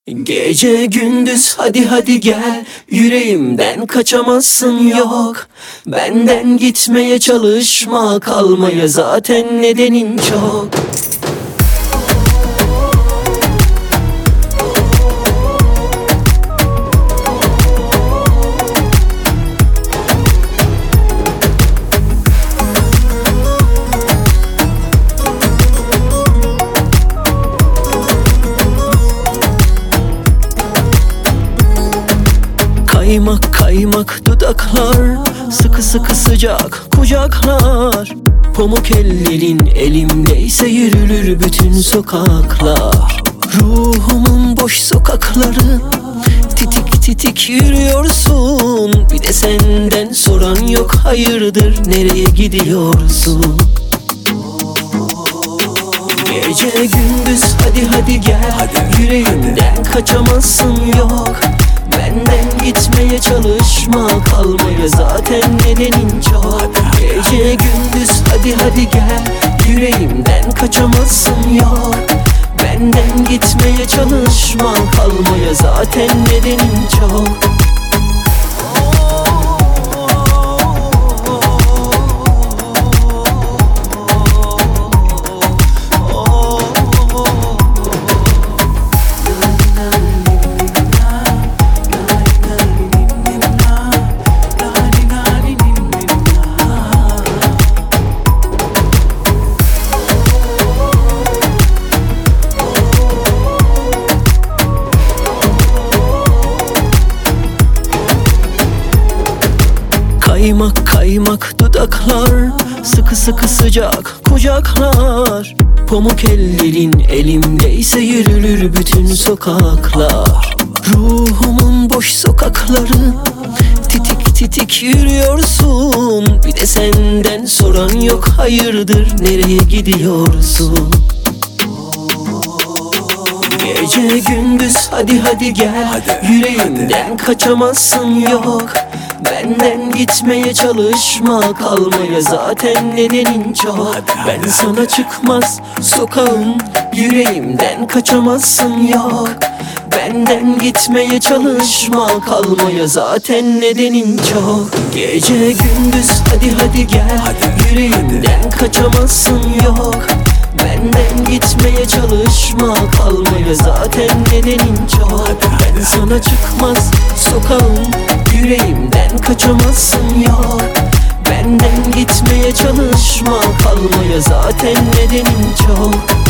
Gece gündüz hadi hadi gel, yüreğimden kaçamazsın yok. Benden gitmeye çalışma, kalmaya zaten nedenin çok. Kaymak kaymak dudaklar, sıkı sıkı sıcak kucaklar. Pamuk ellerin elimdeyse yürülür bütün sokaklar. Ruhumun boş sokakları, titik titik yürüyorsun. Bir de senden soran yok, hayırdır nereye gidiyorsun? Gece gündüz hadi hadi gel, yüreğimden kaçamazsın yok. Benden gitmeye çalışma, kalmaya zaten nedenin çok. Gece gündüz hadi hadi gel, yüreğimden kaçamazsın yok. Benden gitmeye çalışma, kalmaya zaten nedenin çok. Kaymak kaymak dudaklar, sıkı sıkı sıcak kucaklar. Pamuk ellerin elimdeyse yürülür bütün sokaklar. Ruhumun boş sokakları, titik titik yürüyorsun. Bir de senden soran yok, hayırdır nereye gidiyorsun? Gece gündüz hadi hadi gel, yüreğimden kaçamazsın yok. Benden gitmeye çalışma, kalmaya zaten nedenin çok. Ben sana çıkmaz sokağım, yüreğimden kaçamazsın yok. Benden gitmeye çalışma, kalmaya zaten nedenin çok. Gece gündüz hadi hadi gel, yüreğimden kaçamazsın yok. Benden gitmeye çalışma, kalmaya zaten nedenin çok. Ben sana çıkmaz sokağım, yüreğimden kaçamazsın yok. Benden gitmeye çalışma, kalmaya zaten nedenin çok.